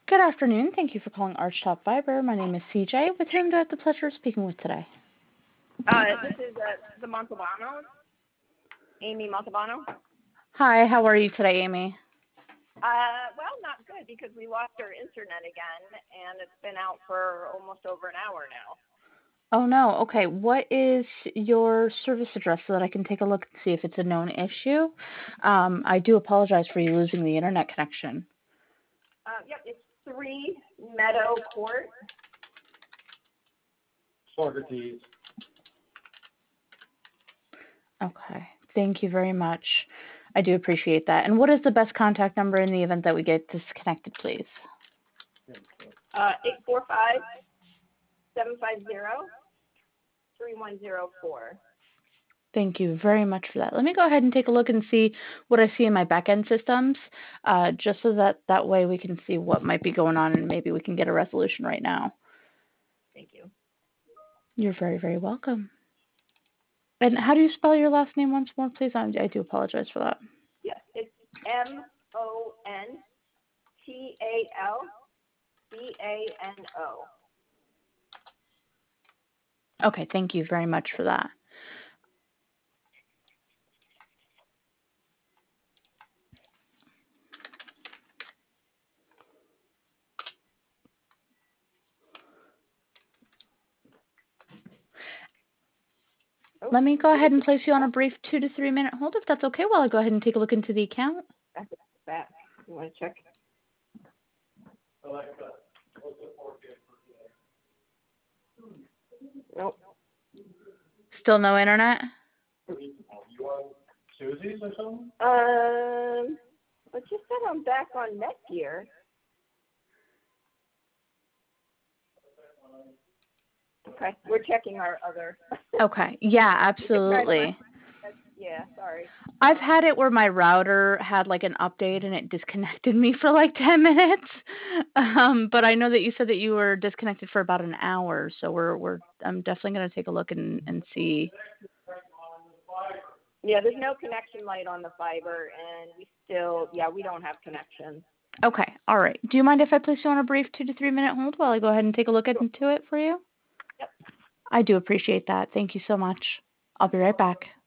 Good afternoon. Thank you for calling Archtop Fiber. My name is CJ, with whom do I have the pleasure of speaking with today? This is the Montalbano, Amy Montalbano. Hi, how are you today, Amy? Well, not good because we lost our internet again, and it's been out for almost over an hour now. Oh, no. Okay. What is your service address so that I can take a look and see if it's a known issue? I do apologize for you losing the internet connection. Yep, it's 3 Meadow Court. Socrates. Okay. Thank you very much. I do appreciate that. And what is the best contact number in the event that we get disconnected, please? 845-750-3104. Thank you very much for that. Let me go ahead and take a look and see what I see in my back-end systems, just so that way we can see what might be going on and maybe we can get a resolution right now. Thank you. You're very, very welcome. And how do you spell your last name once more, please? I do apologize for that. Yes, it's MONTALBANO. Okay, thank you very much for that. Let me go ahead and place you on a brief 2 to 3 minute hold, if that's okay, while I go ahead and take a look into the account. That. You want to check? Alexa, what's the forecast for today? Nope. Still no internet? You on Susie's or something? I just said I'm back on Netgear. Okay, we're checking our other. Okay, yeah, absolutely. Yeah, sorry. I've had it where my router had like an update and it disconnected me for like 10 minutes. But I know that you said that you were disconnected for about an hour, so I'm definitely going to take a look and see. Yeah, there's no connection light on the fiber, and we don't have connection. Okay, all right. Do you mind if I place you on a brief 2 to 3 minute hold while I go ahead and take a look into it for you? Yep. I do appreciate that. Thank you so much. I'll be right back.